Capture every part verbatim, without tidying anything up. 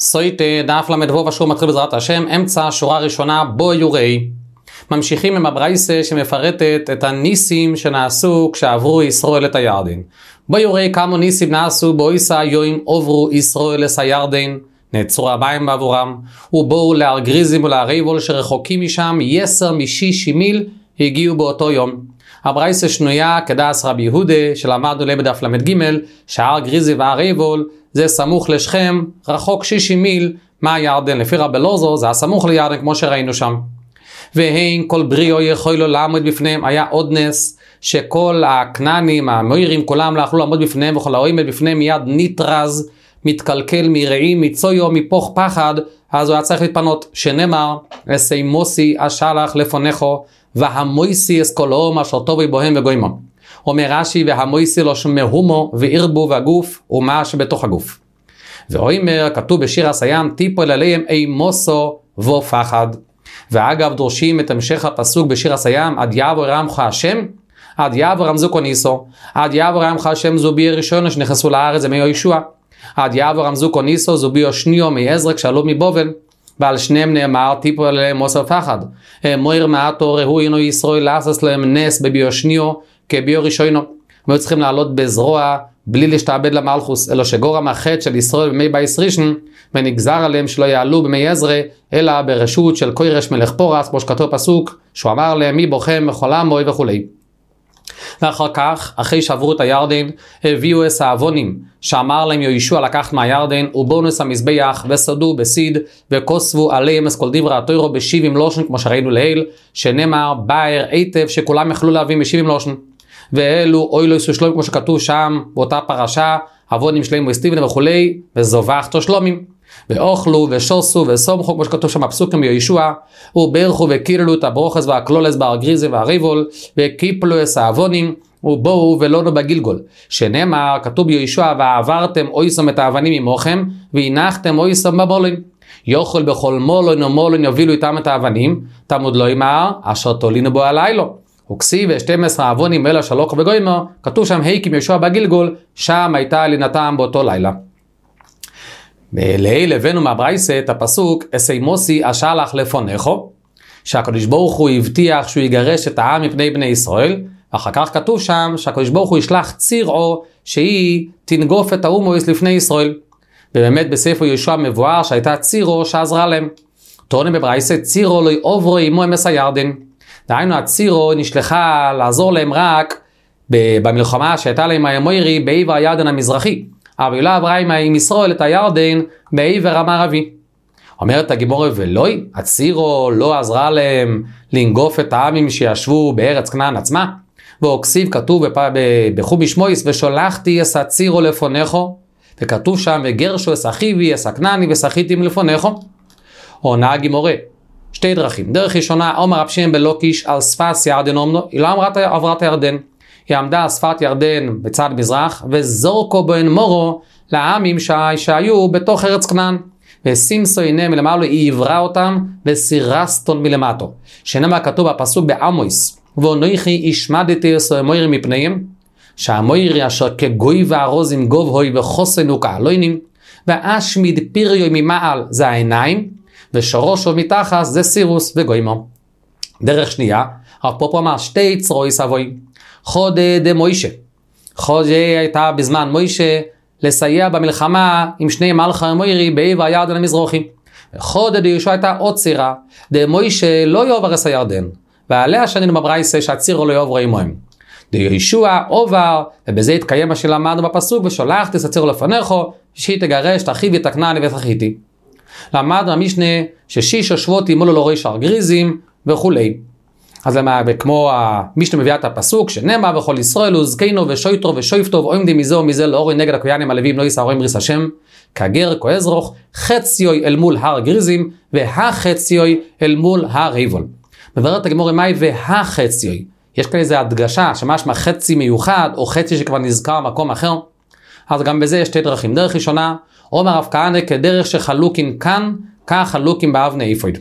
סויטה דף למדבוב אשור מתחיל בעזרת השם, אמצע שורה ראשונה בו יוראי. ממשיכים עם הברייסה שמפרטת את הניסים שנעשו כשעברו ישראל את הירדן. בו יוראי כמה ניסים נעשו באויסה יוים עוברו ישראל את הירדן, נעצרו המים בעבורם, ובואו להר גריזים ולהריבול שרחוקים משם יסר משישי מיל הגיעו באותו יום. הברייסה שנויה כדס רבי יהודה שלמדנו להם בדף למד ג' שהר גריזי והריבול זה סמוך לשכם, רחוק שישי מיל מהירדן. לפי רבי אלעזר זה הסמוך לירדן כמו שראינו שם. והן כל בריאו יכול לו לעמוד בפניהם. היה עוד נס שכל הכנענים, המוירים, כולם לא יכלו לעמוד בפניהם, וכל העומד בפניהם מיד נתרז, מתקלקל מרעים, מצויו, מפוך פחד, אז הוא היה צריך להתפנות, שנאמר, אסי מוסי השלח לפונכו, והמויסי אסקולום אשר טובי בוהם וגוימו. אומר רש"י, והמויסי לא שמהומו וערבו והגוף ומה שבתוך הגוף. ואומר, כתוב בשיר הסיים, טיפול עליהם אי מוסו ופחד. ואגב דורשים את המשך הפסוק בשיר הסיים, עד יעבור רמך השם, עד יעבור רמזוקו ניסו, עד יעבור רמך השם זובי ראשון שנכנסו לארץ זה מיהושע, עד יעבור רמזוקו ניסו זובי השניו מעזרא כשעלו מבבל, ועל שניהם נאמר טיפול עליהם מוסו ופחד. מויר מעטו ראו אינו ישראל לעשות להם נס בביו שניו כביו ראשונו. הם צריכים לעלות בזרוע בלי להשתעבד למלכוס, אלא שגורם החטא של ישראל במי בייס ראשון, ונגזר עליהם שלא יעלו במי עזרא, אלא ברשות של קוירש מלך פורס, כמו שכתוב פסוק, שהוא אמר להם מי בוכם מחולם מוי וכו'. ואחר כך, אחרי שעברו את הירדן, הביאו את העוונים, שאמר להם יהושע לקחת מהירדן, ובונוס המזבח, וסדו בסיד, וכוסבו עליהם את כל דברי התורה בשבעים לושן, כמו שראינו לעיל, שנאמר בער היטב שכולם יכלו להביא בשבעים לושן. ואלו אוילו יסושלום כמו שכתוב שם באותה פרשה, עוונים שלהם וסטיבן וכולי, וזובחתו שלומים. ואוכלו ושוסו וסומכו כמו שכתוב שם בפסוקים ביהושע, וברכו וקיללו את הברוכס והקלולס בהר גריזי והריבול, וקיפלו את העוונים, ובואו ולונו בגילגול. שנאמר, כתוב ביהושע, ועברתם אויסום את האבנים עמוכם, והנחתם אויסום במולין. יאכל בכל מולין ומולין יובילו איתם את האבנים, תמוד לא ימר, אשר תולינו בו הלילו. וכסיב ו-שנים עשר עוונים אלה שלוקו וגוימו, כתוב שם היקים יהושע בגילגול, שם הייתה לינתם באותו לילה. לעיל הבאנו מהברייסה את הפסוק, אסי מוסי השלח לפונכו, שהקדוש ברוך הוא הבטיח שהוא יגרש את העם מפני בני ישראל, ואחר כך כתוב שם שהקדוש ברוך הוא ישלח צירו שהיא תנגוף את האומויס לפני ישראל. ובאמת בספר יהושע מבואר שהייתה צירו שעזרה להם. טוענים בברייסה צירו לא יעברו עמו אמס הירדן. דהיינו הצירו נשלחה לעזור להם רק במלחמה שהייתה להם המוירי בעבר הירדן המזרחי, אבל לא עברה עם ישראל את הירדן בעבר המערבי. אומרת הגימורה ולוי, הצירו לא עזרה להם לנגוף את העמים שישבו בארץ כנען עצמה, וכסיב כתוב בחובי שמויס ושולחתי את הצירו לפונכו, וכתוב שם וגרשו את אחיבי את הכנעני ושחיתים לפונכו. עונה הגימורה שתי דרכים. דרך ראשונה, אומר רב שמעון בלוקיש על שפת ירדן אומנו, היא לא אמרה עברת הירדן, היא עמדה על שפת ירדן בצד מזרח, וזורקו בן מורו לעמים שהיו בתוך ארץ כנען, וסימסו הנה מלמעלה היא עברה אותם, וסירסטון מלמטו. שנאמר כתוב בפסוק בעמוס, ואנוכי השמדתי את המוירים מפניהם, שהמוירי אשר כגוי וארוז עם גוב הוי וחוסנו כעלוינים, ואשמיד פיריו ממעל זה העיניים, ושורושו מתחת זה סירוס וגוימו. דרך שנייה, הרב פופו אמר שתי צרוי סבוי. חודה דה מוישה. חודה הייתה בזמן מוישה לסייע במלחמה עם שני מלכי המוירי בעבר הירדן המזרחי. חודה דה יהושע הייתה עוד צירה. דה מוישה לא יעבור את הירדן. ועליה שנינו בברייסה שהצירו לא יעבור עמהם. דה יהושע עובר, ובזה התקיים מה שלמדנו בפסוק, ושולחתי את הצירו לפניכו, שהיא תגרש, תחיבי את הכנעני ותחיתי. למדנו המשנה ששיש השבועות ימולו לו ריש הר גריזים וכולי. אז למה, כמו המשנה מביאה את הפסוק שנאמר בכל ישראל וזקנו ושויטרו ושויפטו ועומדים מזה ומזה לאורי נגד הכוינים הלווים לא יסעורים ריס השם כגר כעזרוך חציוי אל מול הר גריזים והחציוי אל מול הר היבול. מבארת הגמרא מהי והחציוי. יש כאן איזו הדגשה שמשמע חצי מיוחד או חצי שכבר נזכר מקום אחר. אז גם בזה יש שתי דרכים. דרך ראשונה, אומר רב כהנא כדרך שחלוקים כאן, כך חלוקים באבני איפויד.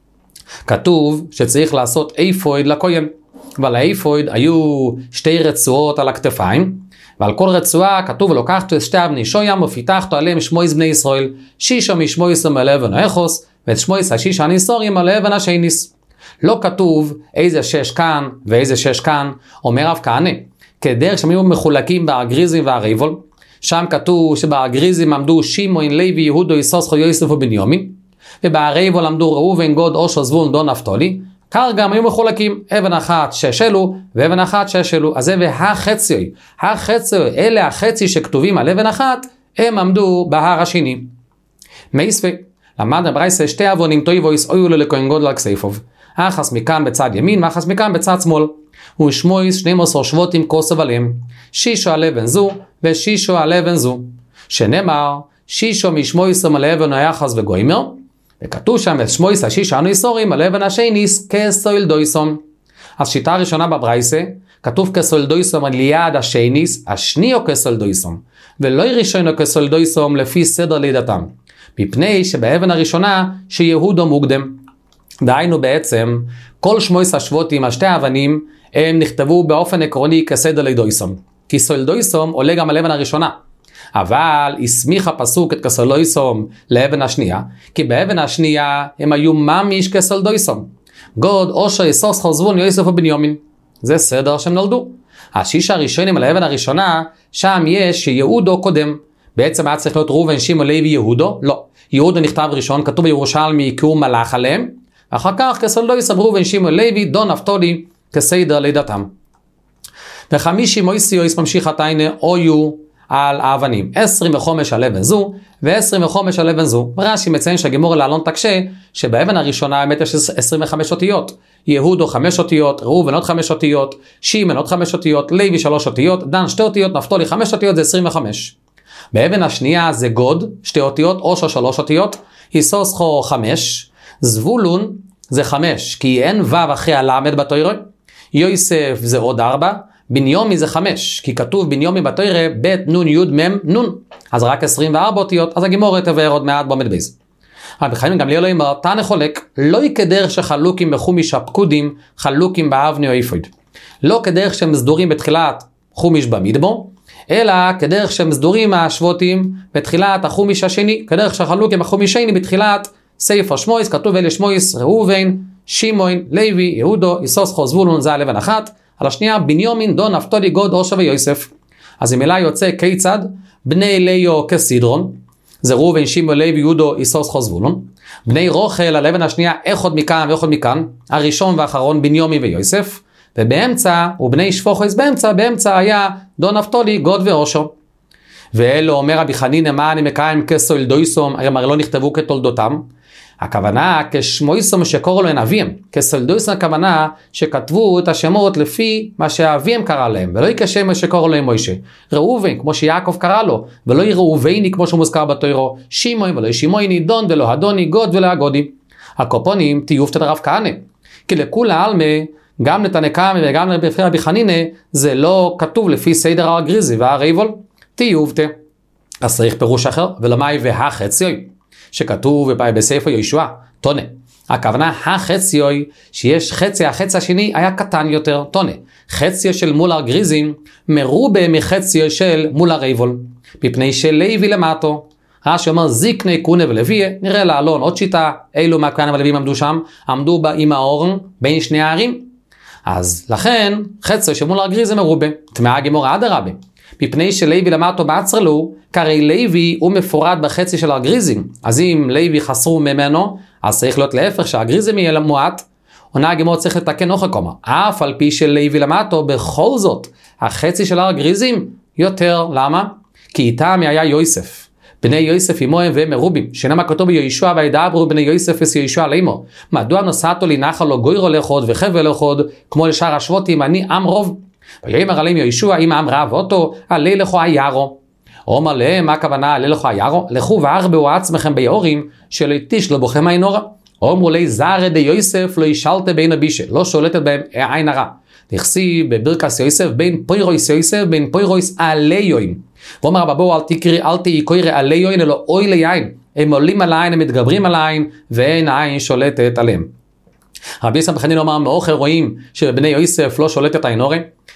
כתוב שצריך לעשות איפויד לכהן, אבל האיפויד היו שתי רצועות על הכתפיים, ועל כל רצועה כתוב ולוקחת את שתי אבני שוים ופיתחתו עליהם שמויס בני ישראל, שישו משמויס על אבן האחוס, ואת שמויס השישה הניסורים על אבן השייניס. לא כתוב איזה שש כאן ואיזה שש כאן, אומר רב כהנא, כדרך שהם היו מחולקים באגריזים והריבול, שם כתוב שבאגריזים עמדו שמעון, לוי, יהודה, יששכר, יוסף ובנימין, ובהריבול עמדו ראובן, גד, אושר, זבולון, דן, נפתלי. כך גם היו מחולקים, אבן אחת שש אלו, ואבן אחת שש אלו. אז זה והחציוי, החציוי, אלה החצי שכתובים על אבן אחת, הם עמדו בהר השני. מייספי, למד הברייסה שתי אבונים טויבויס אויו לו לכהן גודל על כסייפוב. אחס מכאן בצד ימין, ואחס מכאן בצד שמאל. ושמויס שנים עשר שבותים כוסב עליהם. שישו על אבן זו, ושישו על אבן זו. שנאמר, שישו משמויס על אבן היחס וגוימר, וכתוב שם את שמויס השישה הניסורים על אבן השייניס כסויל דויסום. אז שיטה הראשונה בברייסה, כתוב כסויל דויסום על יד השייניס, השניו כסויל דויסום, ולא ראשונו כסויל דויסום לפי סדר לידתם. מפני שבאבן הראשונה שיהודו מוקדם. דהיינו בעצם, כל שמויס השבותים, השתי האבנים, הם נכתבו באופן עקרוני כסדר לידויסום. כי סויל דויסום עולה גם על אבן הראשונה. אבל הסמיך הפסוק את כסויל דויסום לאבן השנייה, כי באבן השנייה הם היו ממש כסויל דויסום. גד, אושר, יששכר, זבולון, יוסף ובנימין. זה סדר שהם נולדו. השישה הראשונים על האבן הראשונה, שם יש שיהודו קודם. בעצם היה צריך להיות ראובן, שמעון, לוי, יהודו? לא. יהודו נכתב ראשון, כתוב בירושלמי כי הוא מלך עליהם, אחר כך כסויל דויסום, ראובן, שמעון, לוי, דן, נפתלי, כסדר לידתם. וחמישי מויסיוס ממשיך התיינה אויו על האבנים, עשרים וחמש על אבן זו, ועשרים וחמש על אבן זו. רש"י מציין שהגימור לעלון תקשה, שבאבן הראשונה האמת יש עשרים וחמש אותיות. יהודו חמש אותיות, ראובן עוד חמש אותיות, שמעון עוד חמש אותיות, לוי שלוש אותיות, דן שתי אותיות, נפתלי חמש אותיות, זה עשרים וחמש. באבן השנייה זה גד, שתי אותיות, אושר שלוש אותיות, יששכר חמש, זבולון זה חמש, כי אין ו' אחרי הלמד בתורה, יוסף זה עוד ארבע, בנימין זה חמש, כי כתוב בנימין בתורה בית נון יוד מם נון, אז רק עשרים וארבע אותיות, אז הגימור תבאר עוד מעט במד בייז. רבי חיים גמליאל אומר, תנא חולק, לא כדרך שחלוקים בחומיש הפקודים, חלוקים באבני או איפויד. לא כדרך שהם סדורים בתחילת חומיש במדבר, אלא כדרך שהם סדורים השבותים בתחילת החומיש השני, כדרך שחלוקים בחומיש השני בתחילת ספר שמויס, כתוב אלה שמויס, ראובן, שמעון, לוי, יהודו, יששכר, זבולון, זה הלבן אחת. על השנייה, בנימין, דן, נפתלי, גד, אושר ויוסף. אז אם אלה יוצא כיצד, בני ליו כסדרון, זה ראובן, שמעון, לוי, יהודו, יששכר, זבולון. בני רוחל, על אבן השנייה, אחד מכאן ואחד מכאן, הראשון והאחרון, בנימין ויוסף. ובאמצע, ובני שפוחס באמצע, באמצע היה דן, נפתלי, גד ואושר. ואלו אומר רבי חנינא, מה אני מקיים כסויל דויסום, הרי לא נכתבו כתולדותם. הכוונה כשמויסום שקוראו להם אביהם, כסויל דויסום הכוונה שכתבו את השמות לפי מה שהאביהם קרא להם, ולא כשם שקוראו להם מוישה. ראובן, כמו שיעקב קרא לו, ולא ראובני כמו שהוא מוזכר בתורה, שמעון ולא שמעוני, דן ולא הדוני, גד ולא הגודי. הקופונים תיובתא דרב כהנא, כי לכולי עלמא, גם לתנא קמא וגם רבי חנינא, זה לא כתוב לפי סדר האגריזי והריבול, תיובתא. אז צריך פירוש אחר, ולמאי והחציוי, שכתוב בספר יהושע, תונה. הכוונה החציוי, שיש חצי, החצי השני היה קטן יותר, תונה. חצי של מול הגריזים, מרובה מחצי של מול הריבול, מפני שלוי למטו. רש"י אומר זיקני קונה ולוויה, נראה לעלון עוד שיטה, אילו מהכהנים ולוויים עמדו שם, עמדו בה עם האורן בין שני הערים. אז לכן, חצי של מול הגריזים מרובה, תמאה גמורה אדרבה. מפני שלוי למטו בעצרלו, כרי לוי הוא מפורד בחצי של הגריזים. אז אם לוי חסרו ממנו, אז צריך להיות להפך שהגריזים יהיה למועט, עונה הגמור צריך לתקן נוחה קומה. אף על פי של לוי למטו, בכל זאת, החצי של הגריזים יותר. למה? כי איתם היה יוסף. בני יוסף עמוהם והם מרובים. שנאמר כתוב ביהושע וידברו בני יוסף ויהושע לאמור. מדוע נוסעתו לי נחל לא גוירו לחוד וחבל לחוד, כמו לשאר השבותים, אני עם רוב. ויאמר עליהם יהושע אם העם רב אותו, עלה לכו היערו. אומר להם, מה הכוונה עלה לכו היערו? לכו והרבו עצמכם ביורים, שלא תשלו בכם עין הרע. אומרו לי זרע די יוסף לא ישלטה בין הבישה, לא שולטת בהם עין הרע. נכסיב בברכס יוסף בין פוירויס יוסף בין פוירויס עלי יוים. ואומר רבו אל תקרי אל תהי קוירי עלי יוין אלא אוי ליין. הם עולים על העין, הם מתגברים על העין, ואין העין שולטת עליהם. רבי יוסף בן חנינא אומר מאוחר רואים שבני יוסף לא שולטת עין הרע,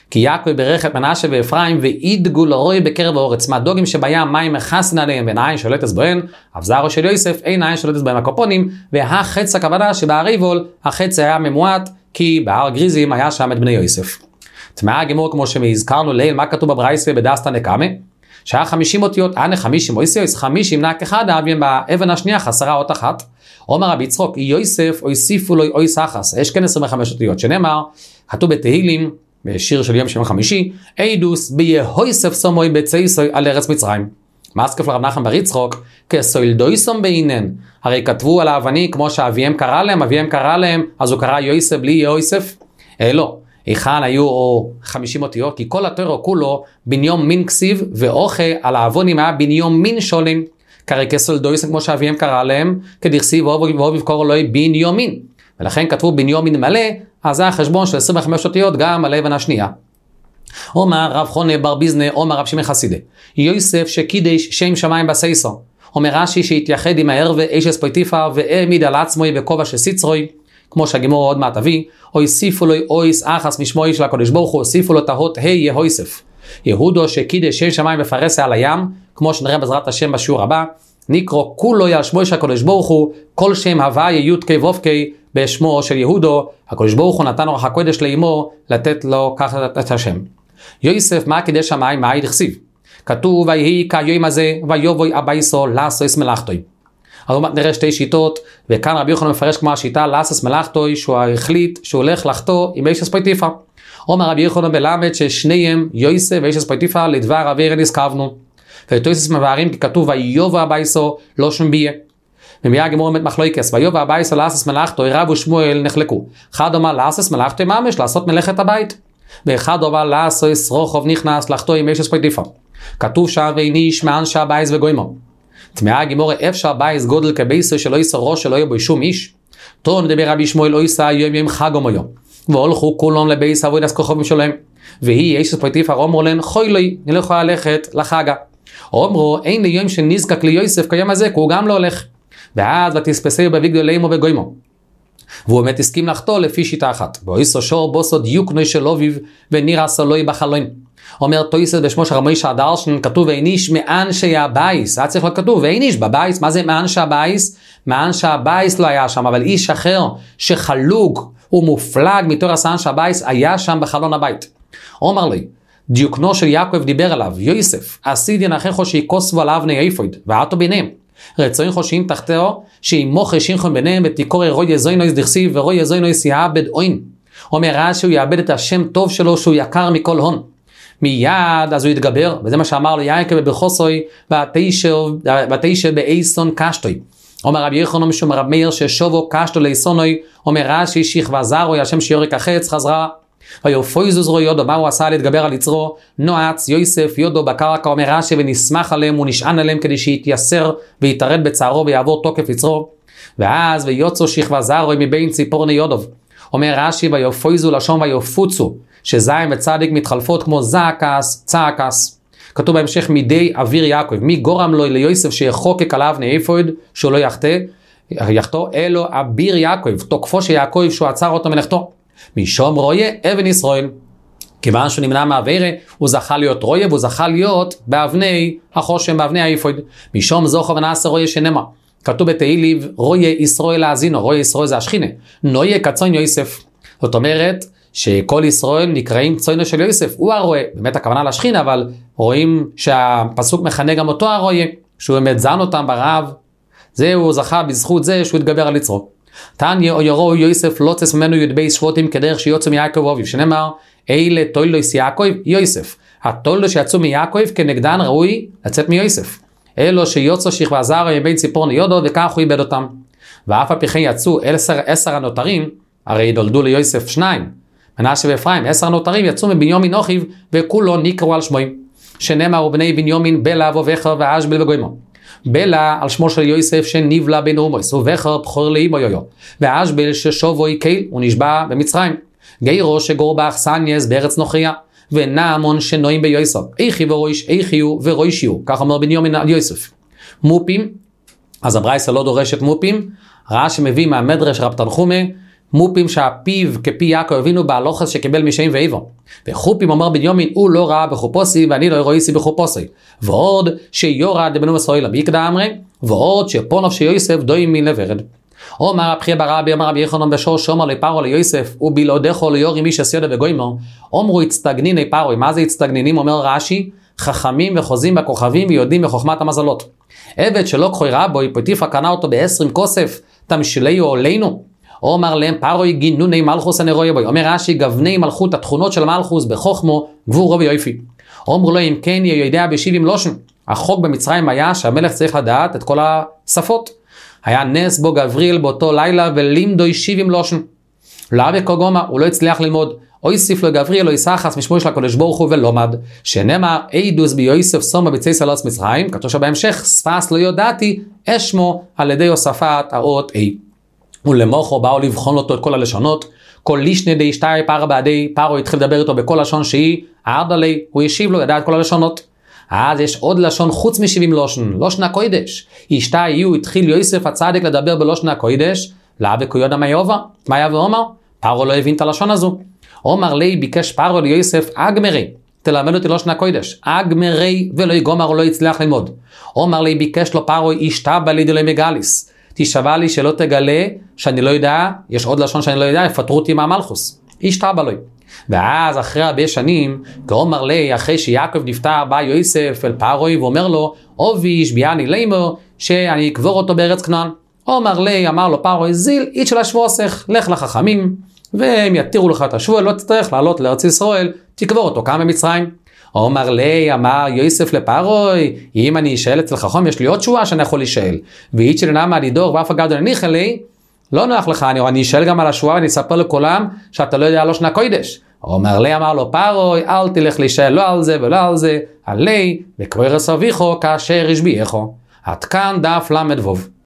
כי יעקב ברך את מנשה ואפרים ואידגו לרוי בקרב האורץ. מהדוגים שבים מים מכסן עליהם ואין עין שולטת בהן, אבזרו של יוסף אין עין שולטת בהם הקופונים, והחץ הכוונה שבהריבול החץ היה ממועט, כי בהר גריזים היה שם את בני יוסף. תמאה הגמור כמו שהזכרנו ליל, מה כתוב בברייסה בדסתא נקמה? שהיה חמישים אותיות, אנה חמישים אויסיוס, חמישים נק אחד, אביהם באבן השנייה חסרה אות אחת. אומר רבי יצחוק, יוסף אויסיפו לו אויס אחס, יש כן עשרים וחמש אותיות, שנאמר, כתוב בתהילים, בשיר של יום שם חמישי, אידוס ביהויסף סומוי בצייסוי על ארץ מצרים. מה אסכף לרב נחמן בר יצחוק? כסוילדויסום בעינן. הרי כתבו על האבני, כמו שאביהם קרא להם, אביהם קרא להם, אז הוא קרא יוסף בלי יהויסף? אה לא. היכן היו חמישים אותיות? כי כל התורה כולו בניום מין כסיב, ואוכה על האבונים היה בניום מין שולים. כרי כסוילדויסום כמו שאביהם קרא להם, כדכסיב ואוב יבקור אלוהי בניומין. ולכן כתבו בניומין מלא, אז זה החשבון של עשרים וחמש אותיות גם על האבן השנייה. אומר רב חונה בר ביזנה, אומר רב שמעון חסידה, יוסף שקידש שם שמיים בסייסו. אומר רש"י שהתייחד עם הערווה אשס פויטיפר והעמיד על עצמו בכובע של סיצרוי, כמו שהגימור עוד מעט אביא, הוסיפו לו אויס אחס משמוי של הקדוש ברוך הוא, הוסיפו לו תהות ה' יהויסף. יהודו שקידש שם שמיים בפרסה על הים, כמו שנראה בעזרת השם בשיעור הבא, נקרו כולו על שמו של הקדוש ברוך הוא, כל שם הווה י' כ' ו' כ' בשמו של יהודו, הקדוש ברוך הוא נתן רוח הקודש לאמו לתת לו ככה את השם. יוסף מה קידש שמיים, מה ידכסיב? כתוב ויהי כיום הזה ויובוי אבייסו לעשוס מלאכתוי. אז נראה שתי שיטות, וכאן רבי יוחנן מפרש כמו השיטה לעשוס מלאכתוי, שהוא החליט שהוא הולך לחתו עם אשס פויטיפר. אומר רבי יוחנן בלמד ששניהם יוסף ואשס פויטיפר לדבר אוויר נזכרנו. ותוסס מבארים כי כתוב ויובוי אבייסו לא שום ביה. ומיה הגמור עומד מחלוקס, ויובוי אבייסו לעשוס מלאכתוי, רב ושמואל נחלקו. אחד אומר לעשוס מלאכתוי ממש, לעשות מלאכת הבית. ואחד אומר לעשוס רוחוב נכנס לחתו עם אשס פויטיפר. כתוב שם ואיניש מאנשי הבייס וגוימו. תמאה הגמור אפשר בייס גודל כבייסו שלא ייסר ראש שלא יהיה בו שום איש. תור מדבר רבי שמואל לא ייסע יום יום חג ומויום. והולכו כולם לבייס עבודת כוכבים שלהם. והיא אשס פויטיפר אומר להם חוי לי, נלכו ללכת לחגה. אומרו אין לי יום שנזקק ליוסף כיום הזה, כי הוא גם לא הולך. ואז ותספסהו בביגדו לאמו וגוימו. והוא באמת הסכים לחתו לפי שיטה אחת. ואיסו שור בוסו דיוקנוי של אביו ונראה סלוי בחלום. אומר תויסס בשמו של רבי משה דרשן, כתוב ואיניש מאנשי הבייס. היה צריך להיות כתוב ואיניש בבייס. מה זה מאנשי הבייס? מאנשי הבייס לא היה שם, אבל איש אחר שחלוג ומופלג מתור אנשי הבייס היה שם בחלון הבית. אומר לי, דיוקנו של יעקב דיבר עליו, יוסף, עשיד ינכחו שיקוסבו עליו בני איפויד, ועטו ביניהם. רצוין חושיים תחתיו, שאימו חשינכם ביניהם, ותיקורי רוי יזוינויס דכסיב, ורוי יזוינויס יאבד אוין. אומר רע שהוא יאבד את השם טוב שלו, שהוא יקר מכל הון. מיד אז הוא יתגבר, וזה מה שאמר לו יעקב בברכוסוי, ותשב באיסון קשטוי. אומר רבי יוחנן משום רב מאיר ששובו קשטו לאיסונוי, אומר רש"י שכבה זרוי, השם שיורק החץ חזרה, ויופויזוז רוי יודו, מה הוא עשה להתגבר על יצרו? נועץ יוסף יודו בקרקע, אומר רש"י ונשמח עליהם ונשען עליהם כדי שיתייסר ויתרד בצערו ויעבור תוקף יצרו. ואז ויוצאו שכבה זרוי מבין ציפורני יודוב. אומר רש"י ויופויזו לשון ויופוצו, שזיים וצדיק מתחלפות כמו זעקס, צעקס. כתוב בהמשך מידי אוויר יעקב, מי גורם לו ליוסף שיחוקק עליו נאיפויד, שהוא לא יחטא, יחטוא, אלו אביר יעקב, תוקפו של יעקב שהוא עצר אותו מלאכתו. משום רויה אבן ישראל. כיוון שהוא נמנע מהעבירה, הוא זכה להיות רויה, והוא זכה להיות באבני החושם, באבני האיפויד. משום זוכו ונעשה רויה שנאמר. כתוב בתהילים, רויה ישראל האזינו, רויה ישראל זה השכינה. נויה כצאן יוסף. זאת אומרת, שכל ישראל נקראים צאנו של יוסף, הוא הרועה, באמת הכוונה לשכינה, אבל רואים שהפסוק מכנה גם אותו הרועה, שהוא באמת זן אותם ברעב, זהו זכה בזכות זה שהוא התגבר על יצרו. תניא או יורו יוסף לוצס ממנו יודבי שבותים כדרך שיוצא מיעקב אביו, שנאמר, אלה תולדוס יעקב יוסף, התולדות שיצאו מיעקב כנגדן ראוי לצאת מיוסף, אלו שיוצא שכבה זרע מבין ציפורני יודו וכך הוא איבד אותם. ואף על פי כן יצאו עשר, עשר הנותרים, הרי דולדו ליוסף שניים, מנשה ואפרים, עשר הנותרים יצאו מבנימין אחיו וכולו נקראו על שמוים, שנאמר ובני בנימין בלה ובכר ואשבל וגוימו. בלה על שמו של יוסף שנבלה בן אומוס, ובכר בכור לאמו יויו, ואשבל ששובוי קייל ונשבע במצרים, גיירו שגור באכסניאס בארץ נוכריה, ונעמון שנועים ביוסף, איכי ורויש איכיו ורוישיו, כך אומר בנימין על יוסף. מופים, אז הברייתא לא דורשת מופים, רש"י מביא מהמדרש רב תנחומא, מופים שהפיו כפי יעקב אבינו בהלוכס שקיבל משעים ואיבו. וחופים אומר בנימין הוא לא ראה בחופוסי ואני לא רויסי בחופוסי. ועוד שיורא דבנו מסוילה ביקדא אמרי, ועוד שפונוב שיוסף דוי מן לברד. אומר הבחי ברבי אומר רבי יחנון בשור שאומר לפרו ליוסף ובלעודךו ליורי מי שסיודה וגוימו, אומרו הצטגניני פרו. מה זה הצטגנינים? אומר רש"י, חכמים וחוזים בכוכבים ויודעים בחוכמת המזלות. עבד שלא כחוי רבוי פוטיפה קנה אותו בעשרים כוסף תמשיליו עולנו. אומר להם פרוי גינוני מלכוס הנרוי בוי. אומר רש"י גבני מלכות התכונות של מלכוס בחוכמו גבורו ויופי. אומרו לו אם כן יהיה יודע בשבעים לושן. החוק במצרים היה שהמלך צריך לדעת את כל השפות. היה נס בו גבריאל באותו לילה ולימדוי שבעים לושן. לא בקוגומה הוא לא הצליח ללמוד. אויסיף לו גבריאל או ישחס משמו של הקדוש ברוך הוא ולומד. שנאמר אידוס ביוסף סומה ביצי סלוץ מצרים. כתוב שבהמשך שפס לא יודעתי אשמו על ידי הוספת האות אי. ולמוחו באו לבחון אותו את כל הלשונות. כל לישנה די שתי פרה בעדי פרו התחיל לדבר איתו בכל לשון שהיא ערדלי. הוא ישיב לו ידע את כל הלשונות. אז יש עוד לשון חוץ משבעים לושן, לושן הקוידש. ישתה יהיו התחיל יוסף הצדיק לדבר בלושן הקוידש. לא בקויודה מה יובה. מה היה ואומר? פרו לא הבין את הלשון הזו. אומר לי ביקש פרו ליוסף אגמרי. תלמד אותי לושן הקוידש. אגמרי ולא יגומר או לא יצליח ללמוד. אומר לי ביקש לו פרו ישתה בלידו למגליס. תשבע לי שלא תגלה שאני לא יודע, יש עוד לשון שאני לא יודע, יפטרו אותי מהמלכוס. ישתה בלוי. ואז אחרי הרבה שנים, כאומר לי, אחרי שיעקב נפטר, בא יוסף אל פרוי ואומר לו, אובי שביעני לימו, שאני אקבור אותו בארץ כנען. אומר לי, אמר לו פרוי, זיל, אית של השבועסך, לך לחכמים, והם יתירו לך את השבוע, לא תצטרך לעלות לארץ ישראל, תקבור אותו כאן במצרים. אומר לי, אמר יוסף לפרוי, אם אני אשאל אצל חכם, יש לי עוד שבועה שאני יכול לשאל. ואית שלנה מהדידור, ואף אגב דניחה לי, לא נוח לך, אני, אני אשאל גם על השבועה, ואני אספר לכולם שאתה לא יודע לושן הקוידש. אומר לי, אמר לו פרוי, אל תלך להישאל לא על זה ולא על זה, עלי, וקורס אביכו כאשר השביעךו. עד כאן דף למד ווב.